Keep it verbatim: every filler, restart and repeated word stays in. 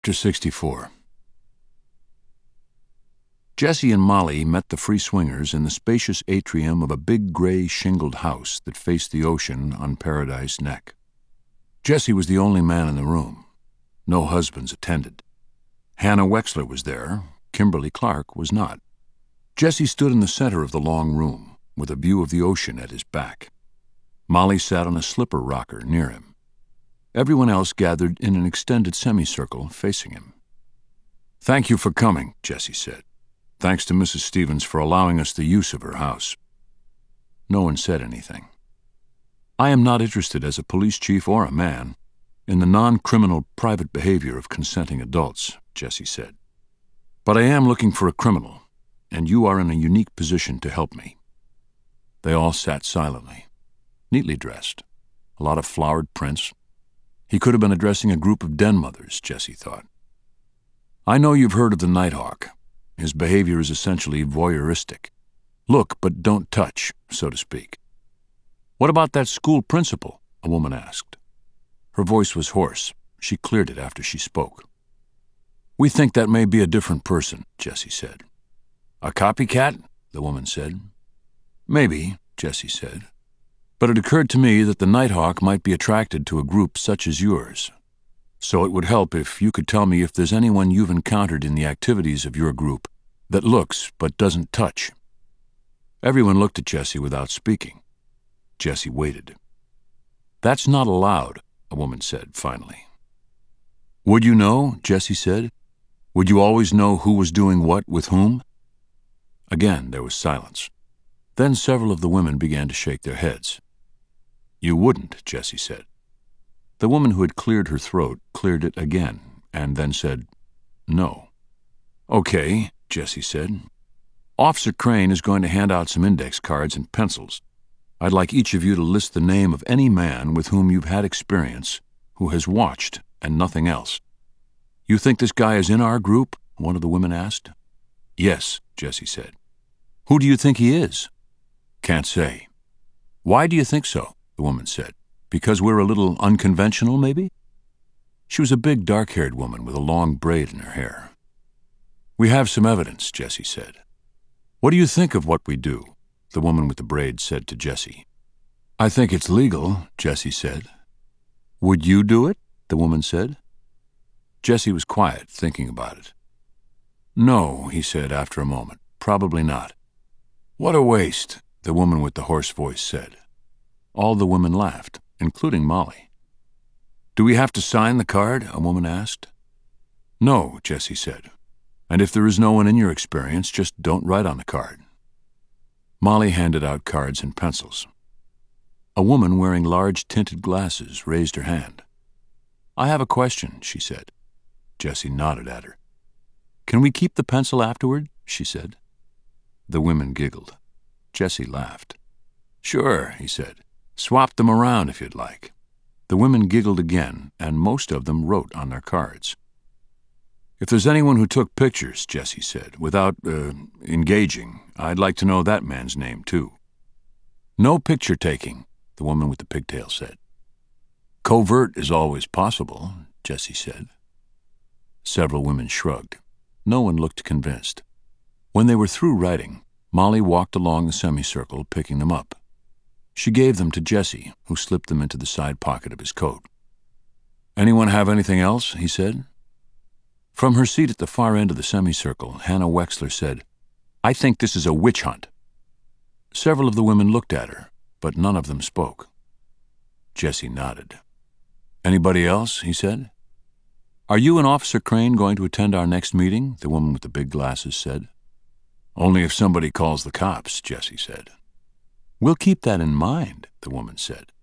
Chapter sixty-four. Jesse and Molly met the free swingers in the spacious atrium of a big gray shingled house that faced the ocean on Paradise Neck. Jesse was the only man in the room. No husbands attended. Hannah Wexler was there. Kimberly Clark was not. Jesse stood in the center of the long room, with a view of the ocean at his back. Molly sat on a slipper rocker near him. Everyone else gathered in an extended semicircle facing him. "Thank you for coming," Jesse said. "Thanks to Missus Stevens for allowing us the use of her house." No one said anything. "I am not interested as a police chief or a man in the non-criminal private behavior of consenting adults," Jesse said. "But I am looking for a criminal, and you are in a unique position to help me." They all sat silently, neatly dressed, a lot of flowered prints. He could have been addressing a group of den mothers, Jesse thought. "I know you've heard of the Nighthawk. His behavior is essentially voyeuristic. Look, but don't touch, so to speak." "What about that school principal?" a woman asked. Her voice was hoarse. She cleared it after she spoke. "We think that may be a different person," Jesse said. "A copycat?" the woman said. "Maybe," Jesse said. "But it occurred to me that the Nighthawk might be attracted to a group such as yours. So it would help if you could tell me if there's anyone you've encountered in the activities of your group that looks but doesn't touch." Everyone looked at Jesse without speaking. Jesse waited. "That's not allowed," a woman said finally. "Would you know?" Jesse said. "Would you always know who was doing what with whom?" Again there was silence. Then several of the women began to shake their heads. "You wouldn't," Jesse said. The woman who had cleared her throat cleared it again, and then said, "No." "Okay," Jesse said. "Officer Crane is going to hand out some index cards and pencils. I'd like each of you to list the name of any man with whom you've had experience who has watched and nothing else." "You think this guy is in our group?" one of the women asked. "Yes," Jesse said. "Who do you think he is?" "Can't say." "Why do you think so?" the woman said. "Because we're a little unconventional, maybe?" She was a big, dark-haired woman with a long braid in her hair. "We have some evidence," Jesse said. "What do you think of what we do?" the woman with the braid said to Jesse. "I think it's legal," Jesse said. "Would you do it?" the woman said. Jesse was quiet, thinking about it. "No," he said after a moment. "Probably not." "What a waste," the woman with the hoarse voice said. All the women laughed, including Molly. "Do we have to sign the card?" a woman asked. "No," Jesse said. "And if there is no one in your experience, just don't write on the card." Molly handed out cards and pencils. A woman wearing large tinted glasses raised her hand. "I have a question," she said. Jesse nodded at her. "Can we keep the pencil afterward?" she said. The women giggled. Jesse laughed. "Sure," he said. "Swap them around if you'd like." The women giggled again, and most of them wrote on their cards. "If there's anyone who took pictures," Jesse said, "without, uh, engaging, I'd like to know that man's name, too." "No picture taking," the woman with the pigtail said. "Covert is always possible," Jesse said. Several women shrugged. No one looked convinced. When they were through writing, Molly walked along the semicircle, picking them up. She gave them to Jesse, who slipped them into the side pocket of his coat. "Anyone have anything else?" he said. From her seat at the far end of the semicircle, Hannah Wexler said, "I think this is a witch hunt." Several of the women looked at her, but none of them spoke. Jesse nodded. "Anybody else?" he said. "Are you and Officer Crane going to attend our next meeting?" the woman with the big glasses said. "Only if somebody calls the cops," Jesse said. "We'll keep that in mind," the woman said.